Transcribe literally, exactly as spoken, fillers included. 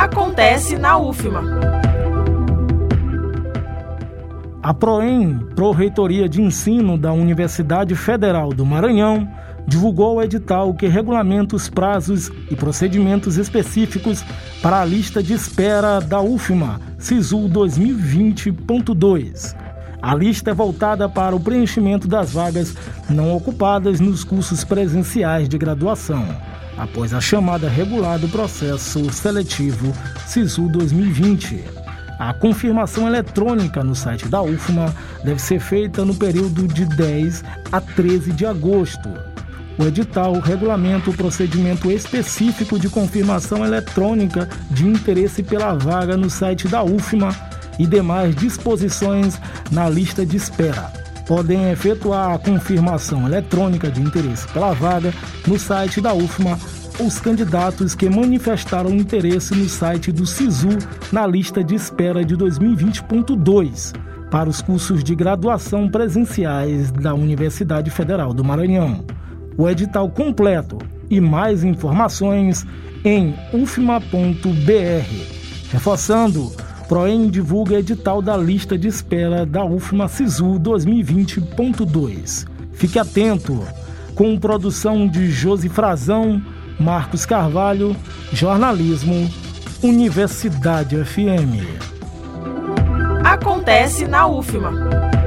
Acontece na U F M A. A PROEM, Pró-Reitoria de Ensino da Universidade Federal do Maranhão, divulgou o edital que regulamenta os prazos e procedimentos específicos para a lista de espera da U F M A SISU dois mil e vinte ponto dois. A lista é voltada para o preenchimento das vagas não ocupadas nos cursos presenciais de graduação, após a chamada regular do processo seletivo SISU dois mil e vinte. A confirmação eletrônica no site da U F M A deve ser feita no período de dez a treze de agosto. O edital regulamenta o procedimento específico de confirmação eletrônica de interesse pela vaga no site da U F M A e demais disposições na lista de espera. Podem efetuar a confirmação eletrônica de interesse pela vaga no site da U F M A os candidatos que manifestaram interesse no site do SISU na lista de espera de dois mil e vinte ponto dois para os cursos de graduação presenciais da Universidade Federal do Maranhão. O edital completo e mais informações em u f m a ponto b r. Reforçando, PROEM divulga edital da lista de espera da U F M A SISU dois mil e vinte ponto dois. Fique atento, com produção de Josi Frazão, Marcos Carvalho, Jornalismo, Universidade F M. Acontece na U F M A.